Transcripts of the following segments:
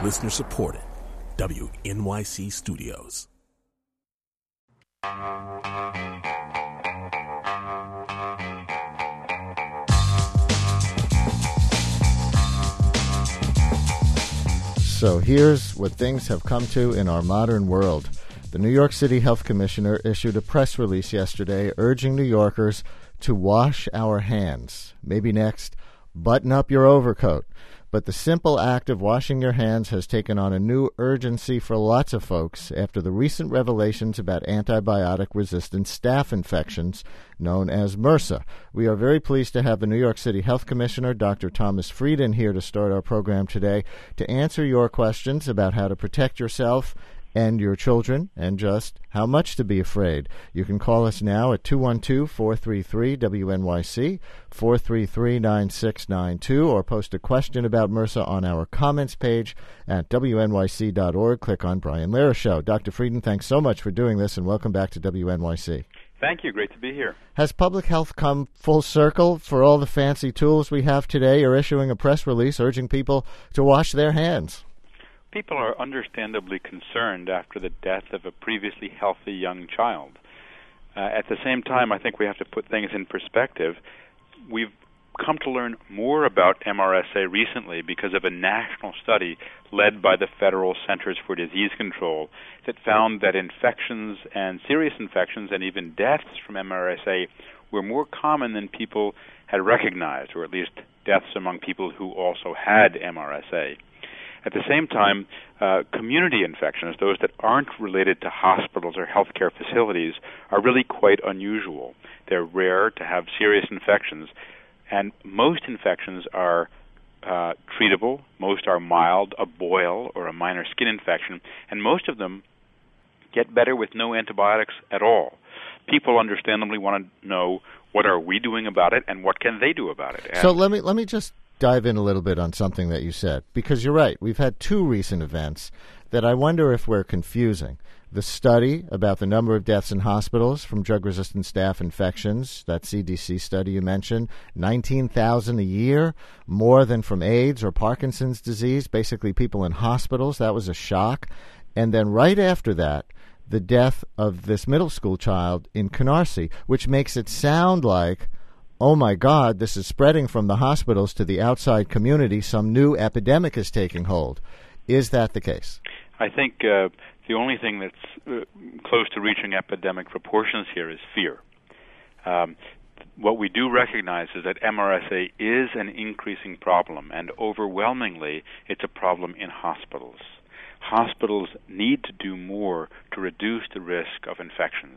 Listener supported. WNYC Studios. So here's what things have come to in our modern world. The New York City Health Commissioner issued a press release yesterday urging New Yorkers to wash our hands. Maybe next, button up your overcoat. But the simple act of washing your hands has taken on a new urgency for lots of folks after the recent revelations about antibiotic-resistant staph infections known as MRSA. We are very pleased to have the New York City Health Commissioner, Dr. Thomas Frieden, here to start our program today to answer your questions about how to protect yourself and your children, and just how much to be afraid. You can call us now at 212-433-WNYC, 433-9692, or post a question about MRSA on our comments page at WNYC.org. Click on Brian Lehrer Show. Dr. Frieden, thanks so much for doing this, and welcome back to WNYC. Thank you. Great to be here. Has public health come full circle for all the fancy tools we have today? You're issuing a press release urging people to wash their hands. People are understandably concerned after the death of a previously healthy young child. At the same time, I think we have to put things in perspective. We've come to learn more about MRSA recently because of a national study led by the Federal Centers for Disease Control that found that infections and serious infections and even deaths from MRSA were more common than people had recognized, or at least deaths among people who also had MRSA. At the same time, community infections, those that aren't related to hospitals or healthcare facilities, are really quite unusual. They're rare to have serious infections, and most infections are treatable. Most are mild, a boil or a minor skin infection, and most of them get better with no antibiotics at all. People understandably want to know, what are we doing about it, and what can they do about it? And so let me just dive in a little bit on something that you said, because you're right. We've had two recent events that I wonder if we're confusing. The study about the number of deaths in hospitals from drug-resistant staph infections, that CDC study you mentioned, 19,000 a year, more than from AIDS or Parkinson's disease, basically people in hospitals. That was a shock. And then right after that, the death of this middle school child in Canarsie, which makes it sound like, oh my God, this is spreading from the hospitals to the outside community. Some new epidemic is taking hold. Is that the case? I think the only thing that's close to reaching epidemic proportions here is fear. What we do recognize is that MRSA is an increasing problem, and overwhelmingly it's a problem in hospitals. Hospitals need to do more to reduce the risk of infections.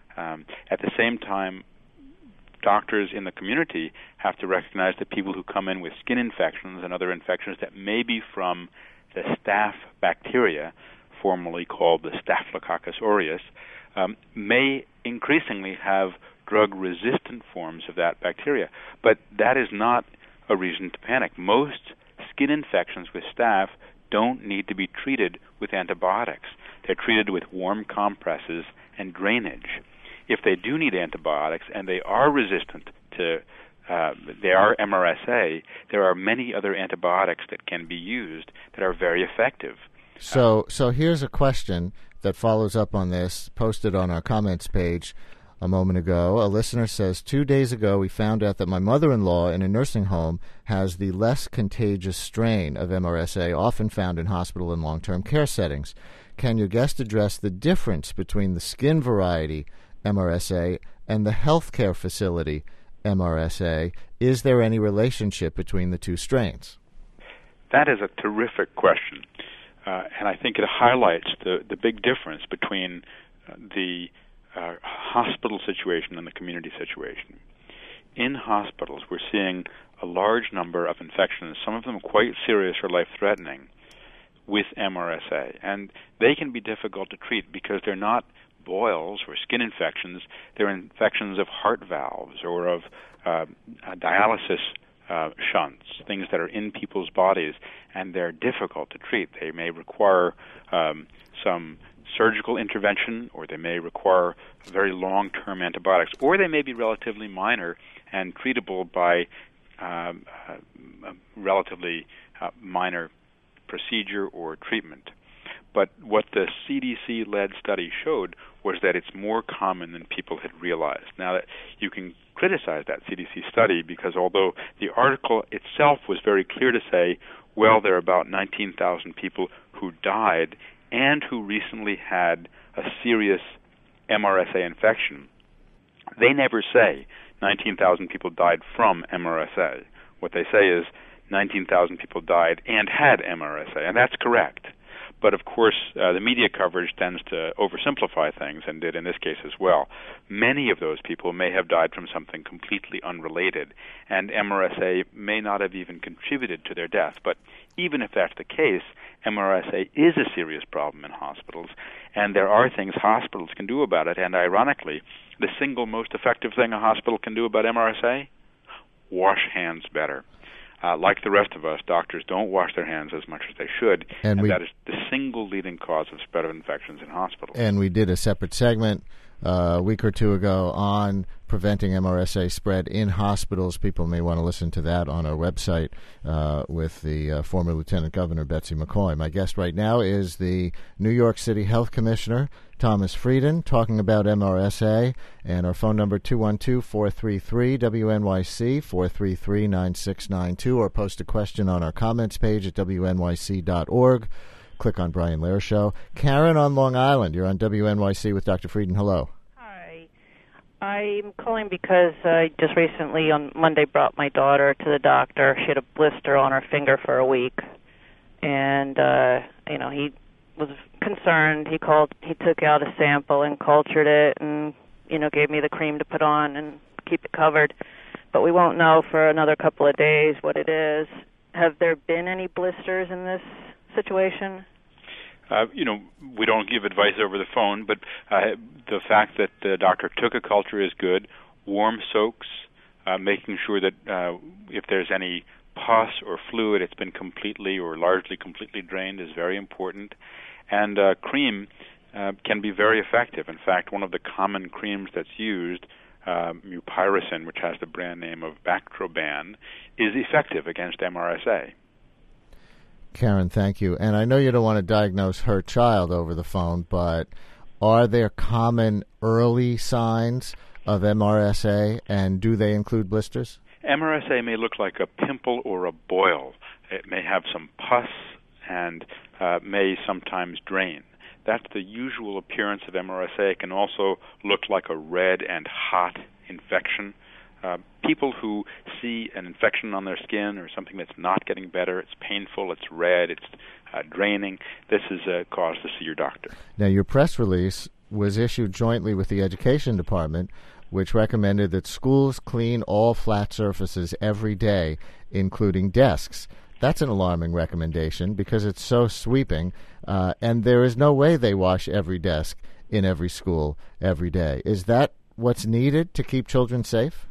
At the same time, doctors in the community have to recognize that people who come in with skin infections and other infections that may be from the staph bacteria, formerly called the Staphylococcus aureus, may increasingly have drug-resistant forms of that bacteria. But that is not a reason to panic. Most skin infections with staph don't need to be treated with antibiotics. They're treated with warm compresses and drainage. If they do need antibiotics and they are resistant to they are MRSA, there are many other antibiotics that can be used that are very effective. So here's a question that follows up on this, posted on our comments page a moment ago. A listener says, 2 days ago we found out that my mother-in-law in a nursing home has the less contagious strain of MRSA often found in hospital and long-term care settings. Can your guest address the difference between the skin variety MRSA and the healthcare facility MRSA? Is there any relationship between the two strains? That is a terrific question, and I think it highlights the big difference between the hospital situation and the community situation. In hospitals, we're seeing a large number of infections, some of them quite serious or life-threatening, with MRSA, and they can be difficult to treat because they're not boils or skin infections. They're infections of heart valves or of dialysis shunts, things that are in people's bodies, and they're difficult to treat. They may require some surgical intervention, or they may require very long-term antibiotics, or they may be relatively minor and treatable by relatively minor procedure or treatment. But what the CDC-led study showed was that it's more common than people had realized. Now, that you can criticize that CDC study because although the article itself was very clear to say, well, there are about 19,000 people who died and who recently had a serious MRSA infection, they never say 19,000 people died from MRSA. What they say is 19,000 people died and had MRSA, and that's correct. But of course, the media coverage tends to oversimplify things, and did in this case as well. Many of those people may have died from something completely unrelated, and MRSA may not have even contributed to their death. But even if that's the case, MRSA is a serious problem in hospitals, and there are things hospitals can do about it. And ironically, the single most effective thing a hospital can do about MRSA? Wash hands better. Like the rest of us, doctors don't wash their hands as much as they should, and that is the single leading cause of spread of infections in hospitals. And we did a separate segment a week or two ago on preventing MRSA spread in hospitals. People may want to listen to that on our website with the former Lieutenant Governor Betsy McCaughey. My guest right now is the New York City Health Commissioner, Thomas Frieden, talking about MRSA, and our phone number 212-433-WNYC, 433-9692, or post a question on our comments page at WNYC.org. Click on Brian Lehrer Show. Karen on Long Island, you're on WNYC with Dr. Frieden. Hello. Hi. I'm calling because I just recently on Monday brought my daughter to the doctor. She had a blister on her finger for a week, and he was concerned. He took out a sample and cultured it, and gave me the cream to put on and keep it covered. But we won't know for another couple of days what it is. Have there been any blisters in this situation? We don't give advice over the phone, but the fact that the doctor took a culture is good. Warm soaks, making sure that if there's any pus or fluid, it's been completely or largely completely drained is very important. And cream can be very effective. In fact, one of the common creams that's used, mupirocin, which has the brand name of Bactroban, is effective against MRSA. Karen, thank you. And I know you don't want to diagnose her child over the phone, but are there common early signs of MRSA, and do they include blisters? MRSA may look like a pimple or a boil. It may have some pus and may sometimes drain. That's the usual appearance of MRSA. It can also look like a red and hot infection. People who see an infection on their skin or something that's not getting better, it's painful, it's red, it's draining, this is a cause to see your doctor. Now, your press release was issued jointly with the Education Department, which recommended that schools clean all flat surfaces every day, including desks. That's an alarming recommendation because it's so sweeping, and there is no way they wash every desk in every school every day. Is that what's needed to keep children safe?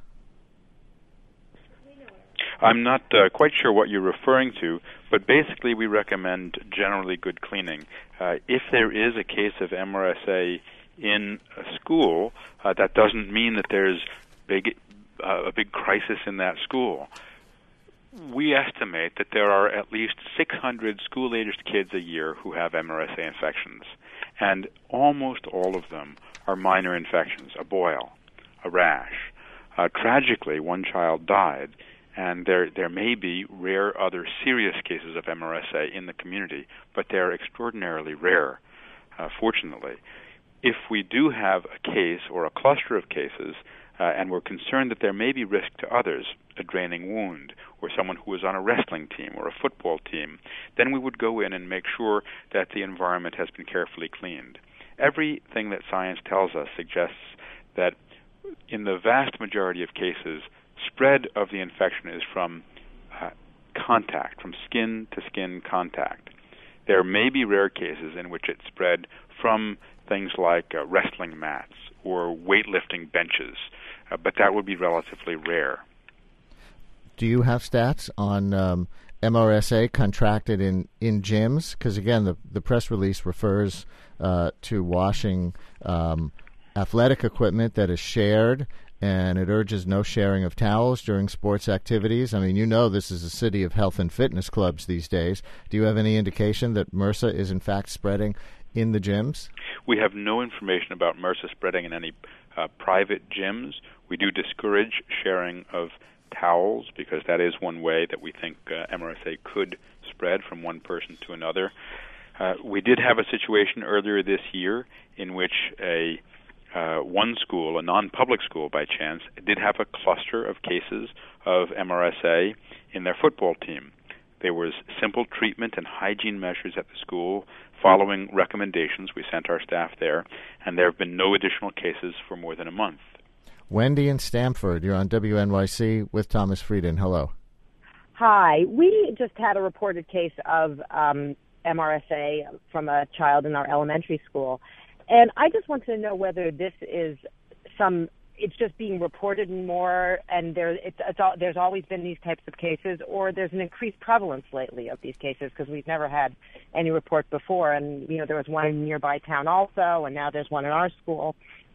I'm not quite sure what you're referring to, but basically we recommend generally good cleaning. If there is a case of MRSA in a school, that doesn't mean that there's a big crisis in that school. We estimate that there are at least 600 school-aged kids a year who have MRSA infections, and almost all of them are minor infections, a boil, a rash. Tragically, one child died, and there may be rare other serious cases of MRSA in the community, but they're extraordinarily rare, fortunately. If we do have a case or a cluster of cases, and we're concerned that there may be risk to others, a draining wound, or someone who is on a wrestling team or a football team, then we would go in and make sure that the environment has been carefully cleaned. Everything that science tells us suggests that in the vast majority of cases, spread of the infection is from contact, from skin-to-skin contact. There may be rare cases in which it's spread from things like wrestling mats or weightlifting benches, but that would be relatively rare. Do you have stats on MRSA contracted in gyms? Because, again, the press release refers to washing athletic equipment that is shared and it urges no sharing of towels during sports activities. I mean, you know this is a city of health and fitness clubs these days. Do you have any indication that MRSA is in fact spreading in the gyms? We have no information about MRSA spreading in any private gyms. We do discourage sharing of towels because that is one way that we think MRSA could spread from one person to another. We did have a situation earlier this year in which one school, a non-public school by chance, did have a cluster of cases of MRSA in their football team. There was simple treatment and hygiene measures at the school following recommendations. We sent our staff there, and there have been no additional cases for more than a month. Wendy in Stamford, you're on WNYC with Thomas Frieden. Hello. Hi. We just had a reported case of MRSA from a child in our elementary school. And I just wanted to know whether this is it's just being reported more, and there's always been these types of cases, or there's an increased prevalence lately of these cases, because we've never had any report before. And, there was one in a nearby town also, and now there's one in our school.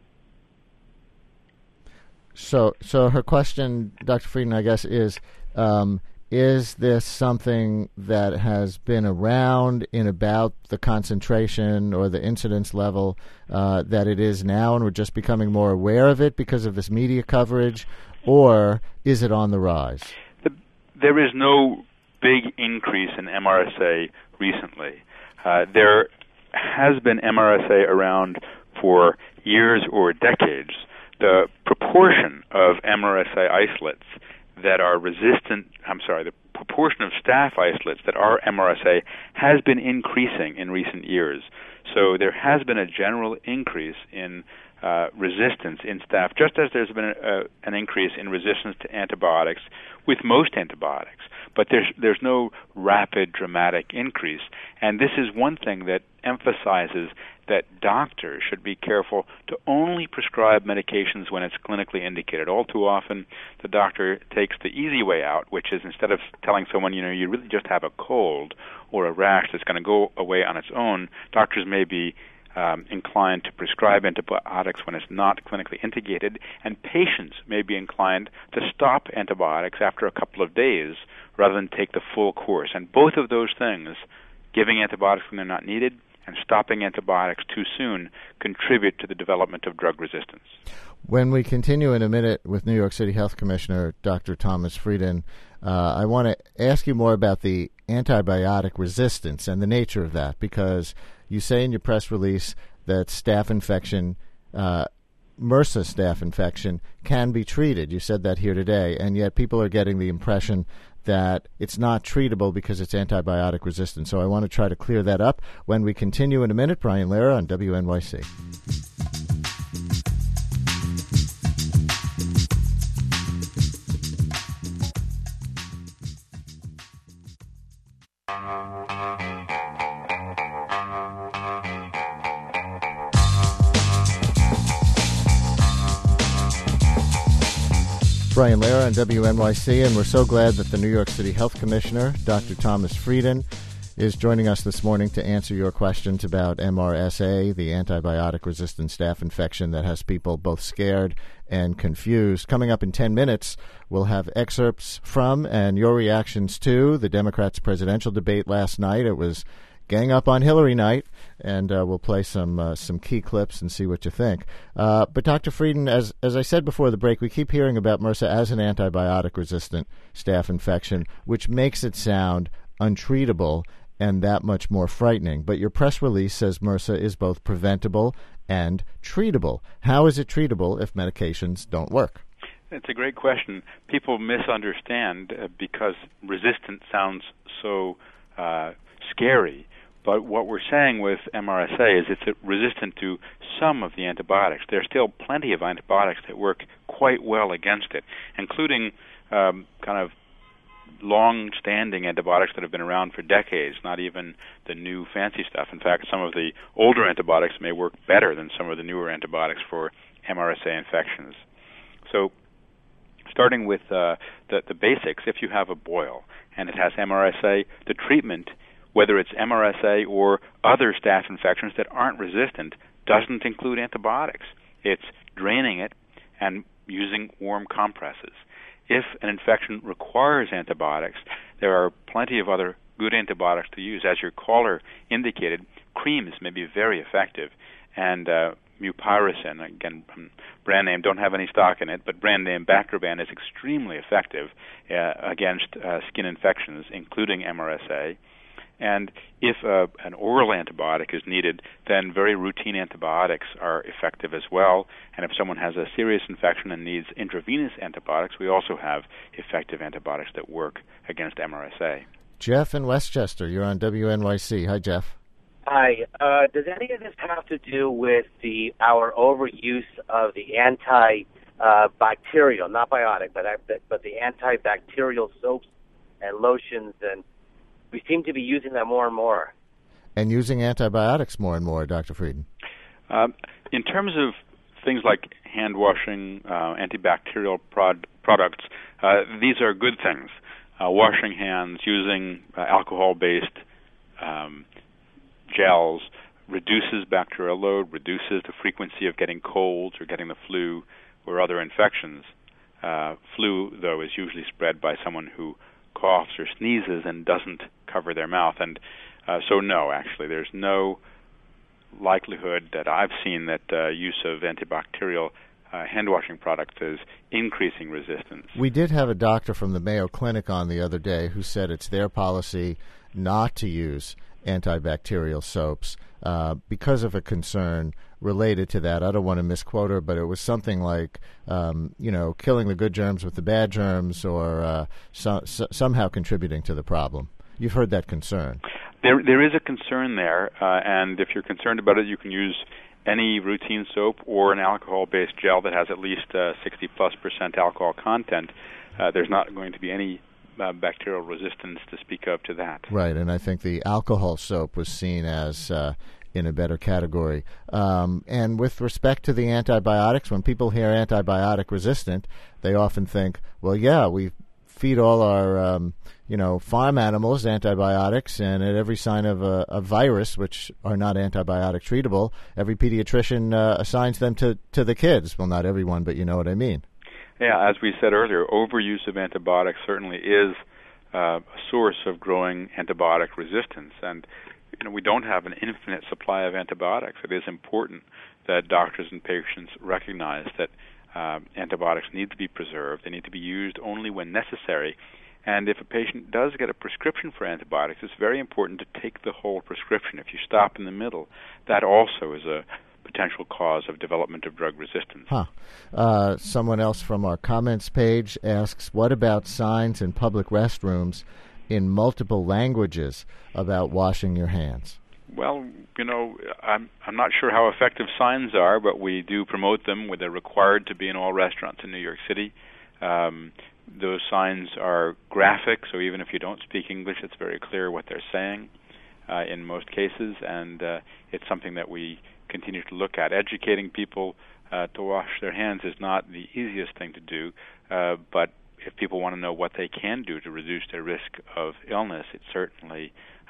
So her question, Dr. Frieden, I guess, is this something that has been around in about the concentration or the incidence level that it is now, and we're just becoming more aware of it because of this media coverage, or is it on the rise? There is no big increase in MRSA recently. There has been MRSA around for years or decades. The proportion of MRSA isolates that are the proportion of staph isolates that are MRSA has been increasing in recent years. So there has been a general increase in resistance in staph, just as there's been an increase in resistance to antibiotics with most antibiotics. But there's no rapid, dramatic increase. And this is one thing that emphasizes that doctors should be careful to only prescribe medications when it's clinically indicated. All too often, the doctor takes the easy way out, which is instead of telling someone, you really just have a cold or a rash that's going to go away on its own, doctors may be inclined to prescribe antibiotics when it's not clinically indicated, and patients may be inclined to stop antibiotics after a couple of days rather than take the full course. And both of those things, giving antibiotics when they're not needed and stopping antibiotics too soon, contribute to the development of drug resistance. When we continue in a minute with New York City Health Commissioner Dr. Thomas Frieden, I want to ask you more about the antibiotic resistance and the nature of that, because you say in your press release that staph infection, MRSA staph infection, can be treated. You said that here today, and yet people are getting the impression that it's not treatable because it's antibiotic resistant. So I want to try to clear that up. When we continue in a minute, Brian Lehrer on WNYC. Brian Lehrer on WNYC, and we're so glad that the New York City Health Commissioner, Dr. Thomas Frieden, is joining us this morning to answer your questions about MRSA, the antibiotic-resistant staph infection that has people both scared and confused. Coming up in 10 minutes, we'll have excerpts from and your reactions to the Democrats' presidential debate last night. It was gang up on Hillary night, and we'll play some key clips and see what you think. But Dr. Frieden, as I said before the break, we keep hearing about MRSA as an antibiotic-resistant staph infection, which makes it sound untreatable and that much more frightening. But your press release says MRSA is both preventable and treatable. How is it treatable if medications don't work? It's a great question. People misunderstand because resistant sounds so scary. But what we're saying with MRSA is it's resistant to some of the antibiotics. There's still plenty of antibiotics that work quite well against it, including kind of long-standing antibiotics that have been around for decades, not even the new fancy stuff. In fact, some of the older antibiotics may work better than some of the newer antibiotics for MRSA infections. So starting with the basics, if you have a boil and it has MRSA, the treatment, whether it's MRSA or other staph infections that aren't resistant, doesn't include antibiotics. It's draining it and using warm compresses. If an infection requires antibiotics, there are plenty of other good antibiotics to use. As your caller indicated, creams may be very effective, and mupirocin, again, brand name, don't have any stock in it, but brand name Bactroban is extremely effective against skin infections, including MRSA. And if an oral antibiotic is needed, then very routine antibiotics are effective as well. And if someone has a serious infection and needs intravenous antibiotics, we also have effective antibiotics that work against MRSA. Jeff in Westchester, you're on WNYC. Hi, Jeff. Hi. Does any of this have to do with our overuse of the antibacterial, not biotic, but the antibacterial soaps and lotions, and we seem to be using them more and more? And using antibiotics more and more, Dr. Frieden. In terms of things like hand washing, antibacterial products, these are good things. Washing hands, using alcohol-based gels reduces bacterial load, reduces the frequency of getting colds or getting the flu or other infections. Flu, though, is usually spread by someone who coughs or sneezes and doesn't cover their mouth. And so no, actually, there's no likelihood that I've seen that use of antibacterial hand-washing products is increasing resistance. We did have a doctor from the Mayo Clinic on the other day who said it's their policy not to use antibacterial soaps because of a concern related to that. I don't want to misquote her, but it was something like, killing the good germs with the bad germs, or somehow contributing to the problem. You've heard that concern. There is a concern there, and if you're concerned about it, you can use any routine soap or an alcohol-based gel that has at least 60+% alcohol content. There's not going to be any bacterial resistance to speak of to that. Right, and I think the alcohol soap was seen as in a better category. And with respect to the antibiotics, when people hear antibiotic resistant, they often think, well, yeah, we feed all our farm animals antibiotics, and at every sign of a virus, which are not antibiotic treatable, every pediatrician assigns them to the kids. Well, not everyone, but you know what I mean. Yeah, as we said earlier, overuse of antibiotics certainly is a source of growing antibiotic resistance. And we don't have an infinite supply of antibiotics. It is important that doctors and patients recognize that antibiotics need to be preserved. They need to be used only when necessary. And if a patient does get a prescription for antibiotics, it's very important to take the whole prescription. If you stop in the middle, that also is a potential cause of development of drug resistance. Someone else from our comments page asks, what about signs in public restrooms in multiple languages about washing your hands? Well, I'm not sure how effective signs are, but we do promote them. They're required to be in all restaurants in New York City. Those signs are graphic, so even if you don't speak English, it's very clear what they're saying in most cases, and it's something that we continue to look at. Educating people to wash their hands is not the easiest thing to do, but if people want to know what they can do to reduce their risk of illness, it's certainly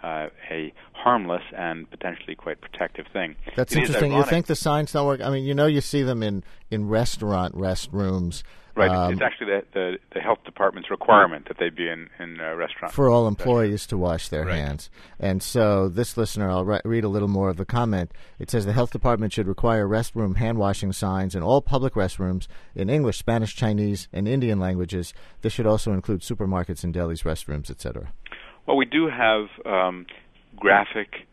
a harmless and potentially quite protective thing. That's interesting. You think the signs don't work? I mean, you see them in restaurant restrooms. Right. It's actually the health department's requirement that they be in restaurants. For all employees to wash their hands. And so this listener, I'll read a little more of the comment. It says the health department should require restroom hand-washing signs in all public restrooms in English, Spanish, Chinese, and Indian languages. This should also include supermarkets and delis, restrooms, etc. Well, we do have graphic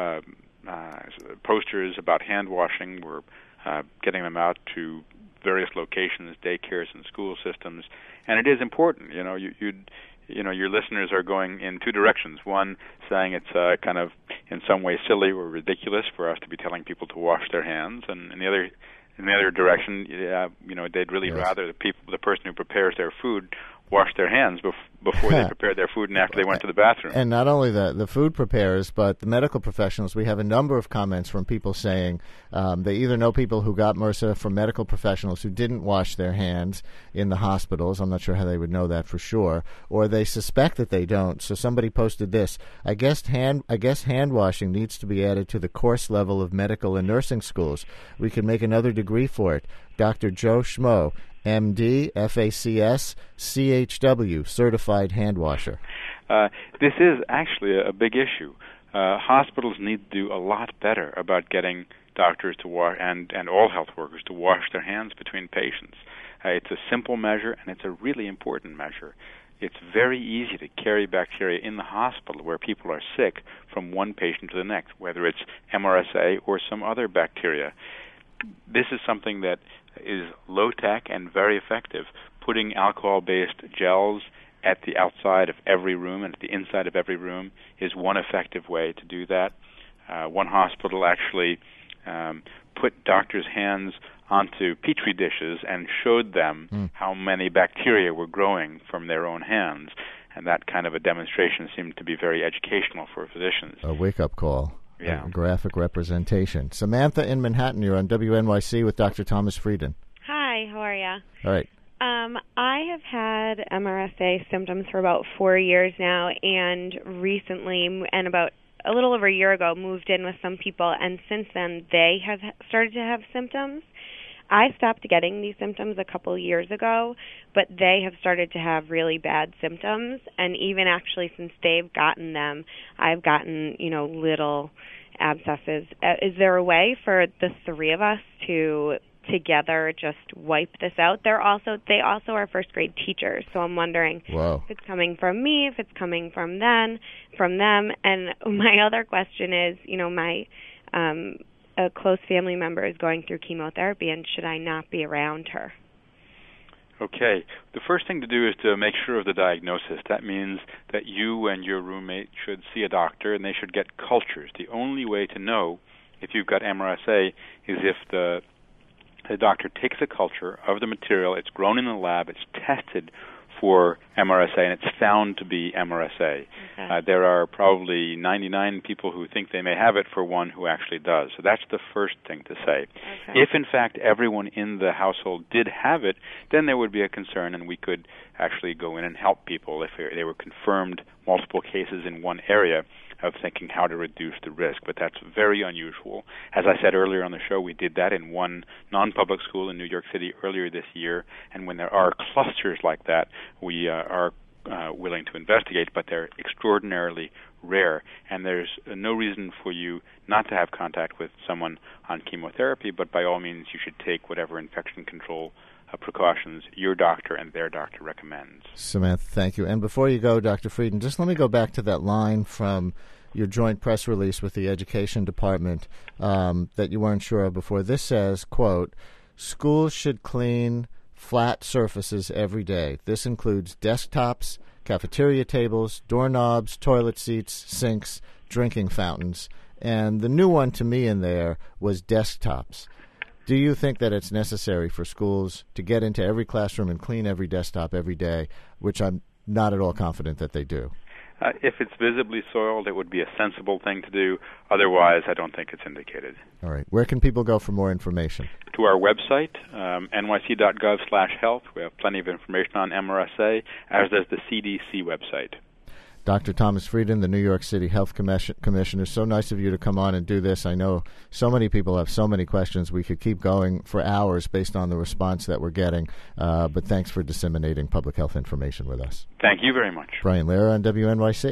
posters about hand washing. We're getting them out to various locations, daycares and school systems, and it is important. Your listeners are going in two directions. One, saying it's kind of in some way silly or ridiculous for us to be telling people to wash their hands, and in the other direction, they'd really rather the person who prepares their food wash their hands before they prepared their food and after they went to the bathroom. And not only the food preparers, but the medical professionals. We have a number of comments from people saying they either know people who got MRSA from medical professionals who didn't wash their hands in the hospitals. I'm not sure how they would know that for sure, or they suspect that they don't. So somebody posted this. I guess hand washing needs to be added to the course level of medical and nursing schools. We could make another degree for it. Dr. Joe Schmo, MD, FACS, CHW, certified hand washer. This is actually a big issue. Hospitals need to do a lot better about getting doctors to wash and all health workers to wash their hands between patients. It's a simple measure, and it's a really important measure. It's very easy to carry bacteria in the hospital where people are sick from one patient to the next, whether it's MRSA or some other bacteria. This is something that is low-tech and very effective. Putting alcohol-based gels at the outside of every room and at the inside of every room is one effective way to do that. One hospital actually put doctors' hands onto Petri dishes and showed them how many bacteria were growing from their own hands. And that kind of a demonstration seemed to be very educational for physicians. A wake-up call. Yeah. A graphic representation. Samantha in Manhattan, you're on WNYC with Dr. Thomas Frieden. Hi, how are you? All right. I have had MRSA symptoms for about 4 years now, and recently, and about a little over a year ago, moved in with some people, and since then they have started to have symptoms. I stopped getting these symptoms a couple years ago, but they have started to have really bad symptoms, and even actually since they've gotten them, I've gotten, little abscesses. Is there a way for the three of us to together just wipe this out? They also are first grade teachers, so I'm wondering if it's coming from me, if it's coming from them. And my other question is, a close family member is going through chemotherapy, and should I not be around her? Okay. The first thing to do is to make sure of the diagnosis. That means that you and your roommate should see a doctor, and they should get cultures. The only way to know if you've got MRSA is if the doctor takes a culture of the material, it's grown in the lab, it's tested for MRSA, and it's found to be MRSA. Okay. There are probably 99 people who think they may have it for one who actually does. So that's the first thing to say. Okay. If, in fact, everyone in the household did have it, then there would be a concern, and we could actually go in and help people if they were confirmed multiple cases in one area of thinking how to reduce the risk. But that's very unusual. As I said earlier on the show, we did that in one non-public school in New York City earlier this year, and when there are clusters like that, we are willing to investigate, but they're extraordinarily rare, and there's no reason for you not to have contact with someone on chemotherapy, but by all means you should take whatever infection control precautions your doctor and their doctor recommends. Samantha, thank you. And before you go, Dr. Frieden, just let me go back to that line from your joint press release with the Education Department that you weren't sure of before. This says, quote, schools should clean flat surfaces every day. This includes desktops, cafeteria tables, doorknobs, toilet seats, sinks, drinking fountains. And the new one to me in there was desktops. Do you think that it's necessary for schools to get into every classroom and clean every desktop every day, which I'm not at all confident that they do? If it's visibly soiled, it would be a sensible thing to do. Otherwise, I don't think it's indicated. All right. Where can people go for more information? To our website, nyc.gov/health. We have plenty of information on MRSA, as does the CDC website. Dr. Thomas Frieden, the New York City Health Commissioner, so nice of you to come on and do this. I know so many people have so many questions. We could keep going for hours based on the response that we're getting, but thanks for disseminating public health information with us. Thank you very much. Brian Lehrer on WNYC.